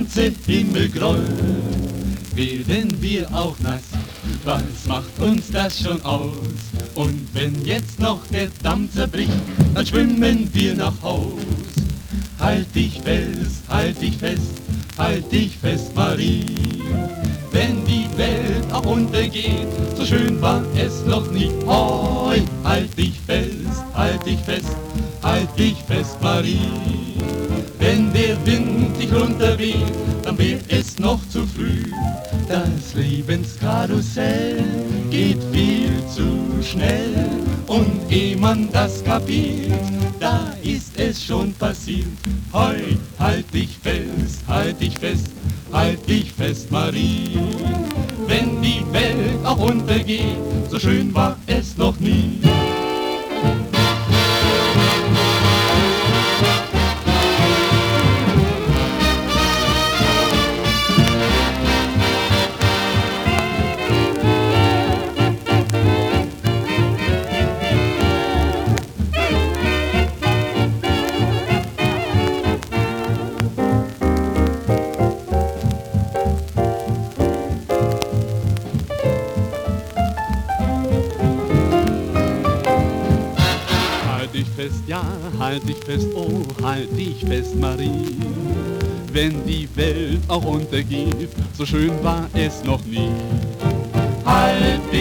ganze Himmel grollt, werden wir auch nass, was macht uns das schon aus? Und wenn jetzt noch der Damm zerbricht, dann schwimmen wir nach Haus. Halt dich fest, halt dich fest, halt dich fest, Marie. Wenn die Welt auch untergeht, so schön war es noch nie. Hoi, halt dich fest, halt dich fest, halt dich fest, Marie. Wenn der Wind dich runterweht, dann wär es noch zu früh. Das Lebenskarussell geht viel zu schnell. Und ehe man das kapiert, da ist es schon passiert. Heut, halt dich fest, halt dich fest, halt dich fest, Marie. Wenn die Welt auch untergeht, so schön war es noch nie. Ja, halt dich fest, oh, halt dich fest, Marie. Wenn die Welt auch untergeht, so schön war es noch nie. Halt dich